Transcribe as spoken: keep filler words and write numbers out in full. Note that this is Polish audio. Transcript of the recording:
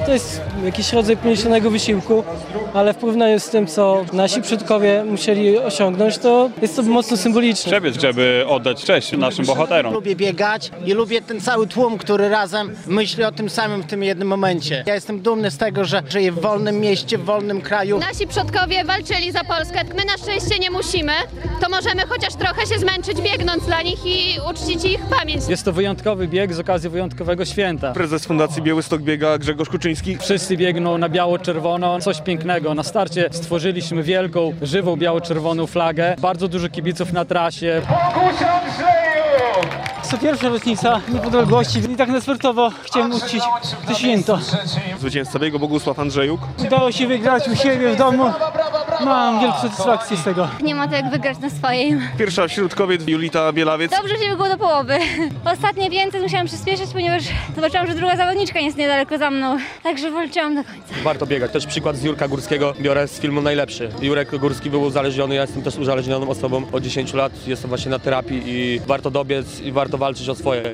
To jest jakiś rodzaj poniesionego wysiłku, ale w porównaniu z tym, co nasi przodkowie musieli osiągnąć, to jest to mocno symboliczne. Przebiec, żeby oddać cześć naszym bohaterom. Lubię biegać i lubię ten cały tłum, który razem myśli o tym samym w tym jednym momencie. Ja jestem dumny z tego, że żyję w wolnym mieście, w wolnym kraju. Nasi przodkowie walczyli za Polskę, my na szczęście nie musimy, to możemy chociaż trochę się zmęczyć biegnąc dla nich i uczcić ich pamięć. Jest to wyjątkowy bieg z okazji wyjątkowego święta. Prezes Fundacji Białystok biega Grzegorz Kuczyński. Wszyscy biegną na biało-czerwono, coś pięknego. Na starcie stworzyliśmy wielką, żywą biało-czerwoną flagę. Bardzo dużo kibiców na trasie. Jest to pierwsza rocznica niepodległości i tak na sportowo chciałem uczcić to święto. Zwycięzca biegu Bogusław Andrzejuk. Udało się wygrać u siebie w domu. Mam wielką satysfakcję z tego. Nie ma to jak wygrać na swoim. Pierwsza wśród kobiet Julita Bielawiec. Dobrze się biegło do połowy. Ostatnie pięćset musiałam przyspieszyć, ponieważ zobaczyłam, że druga zawodniczka jest niedaleko za mną. Także walczyłam do końca. Warto biegać. Też przykład z Jurka Górskiego biorę z filmu Najlepszy. Jurek Górski był uzależniony, ja jestem też uzależnioną osobą od dziesięciu lat. Jestem właśnie na terapii i warto dobiec i warto walczyć o swoje.